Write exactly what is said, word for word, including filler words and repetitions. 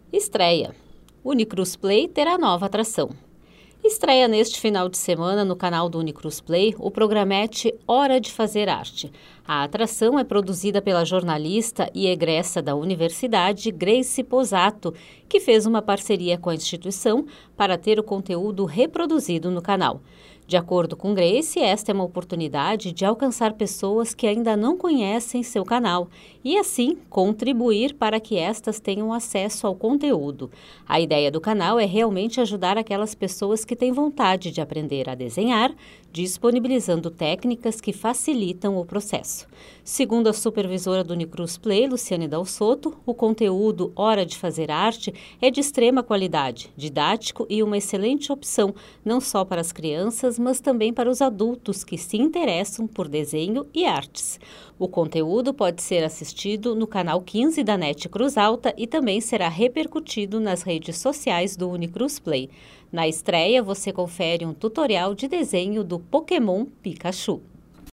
Estreia. Unicruz Play terá nova atração. Estreia neste final de semana no canal do Unicruz Play o programete Hora de Fazer Arte. A atração é produzida pela jornalista e egressa da universidade Grace Posato, que fez uma parceria com a instituição para ter o conteúdo reproduzido no canal. De acordo com Grace, esta é uma oportunidade de alcançar pessoas que ainda não conhecem seu canal e, assim, contribuir para que estas tenham acesso ao conteúdo. A ideia do canal é realmente ajudar aquelas pessoas que têm vontade de aprender a desenhar, disponibilizando técnicas que facilitam o processo. Segundo a supervisora do Unicruz Play, Luciane Dal Sotto, o conteúdo Hora de Fazer Arte é de extrema qualidade, didático e uma excelente opção, não só para as crianças, mas também para os adultos que se interessam por desenho e artes. O conteúdo pode ser assistido no canal quinze da NET Cruz Alta e também será repercutido nas redes sociais do Unicruz Play. Na estreia, você confere um tutorial de desenho do Pokémon Pikachu.